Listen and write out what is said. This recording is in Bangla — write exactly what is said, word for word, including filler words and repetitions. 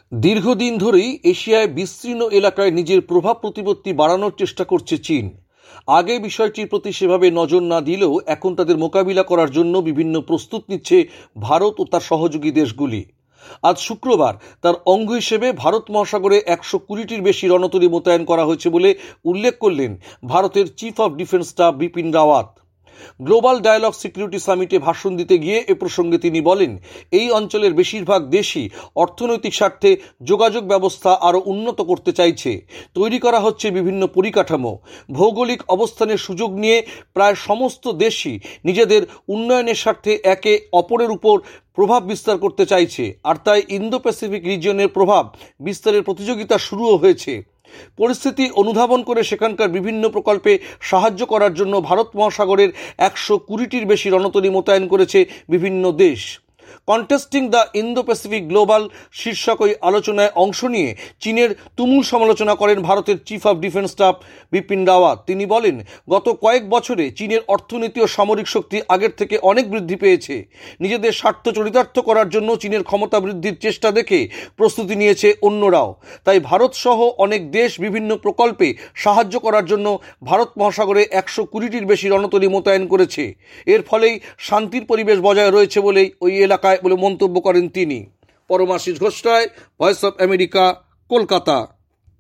দীর্ঘদিন ধরেই এশিয়ায় বিস্তীর্ণ এলাকায় নিজের প্রভাব প্রতিপত্তি বাড়ানোর চেষ্টা করছে চীন। আগে বিষয়টির প্রতি সেভাবে নজর না দিলেও এখন তাদের মোকাবিলা করার জন্য বিভিন্ন প্রস্তুত নিচ্ছে ভারত ও তার সহযোগী দেশগুলি। আজ শুক্রবার তার অঙ্গ হিসেবে ভারত মহাসাগরে একশো কুড়িটির বেশি রণতরী মোতায়েন করা হয়েছে বলে উল্লেখ করলেন ভারতের chief of defence staff Bipin Rawat. Global dialogue security সামিটে ভাষণ দিতে গিয়ে এ প্রসঙ্গে তিনি বলেন, এই অঞ্চলের বেশিরভাগ দেশই অর্থনৈতিক স্বার্থে যোগাযোগ ব্যবস্থা আরও উন্নত করতে চাইছে। তৈরি করা হচ্ছে বিভিন্ন পরিকাঠামো। ভৌগোলিক অবস্থানের সুযোগ নিয়ে প্রায় সমস্ত দেশই নিজেদের উন্নয়নের স্বার্থে একে অপরের উপর প্রভাব বিস্তার করতে চাইছে, আর তাই ইন্দো প্যাসিফিক রিজিয়নের প্রভাব বিস্তারের প্রতিযোগিতা শুরুও হয়েছে। পরিস্থিতি অনুধাবন করে সেখানকার বিভিন্ন প্রকল্পে সাহায্য করার জন্য ভারত মহাসাগরের একশো কুড়িটির বেশি রণতরী মোতায়েন করেছে বিভিন্ন দেশ। Contesting the Indo Pacific global শীর্ষক ওই আলোচনায় অংশ নিয়ে চীনের তুমুল সমালোচনা করেন ভারতের chief of defence staff Bipin Rawat. তিনি বলেন, গত কয়েক বছরে চীনের অর্থনীতি ও সামরিক শক্তি আগের থেকে অনেক বৃদ্ধি পেয়েছে। নিজেদের স্বার্থ চরিতার্থ করার জন্য চীনের ক্ষমতা বৃদ্ধির চেষ্টা দেখে প্রস্তুতি নিয়েছে অন্যরাও। তাই ভারত সহ অনেক দেশ বিভিন্ন প্রকল্পে সাহায্য করার জন্য ভারত মহাসাগরে একশো কুড়িটির বেশি রণতরী মোতায়েন করেছে। এর ফলেই শান্তির পরিবেশ বজায় রয়েছে বলেই ওই এলাকায় বলে মন্তব্য করেন তিনি। Paramashis Ghosh Roy, voice of America, Kolkata.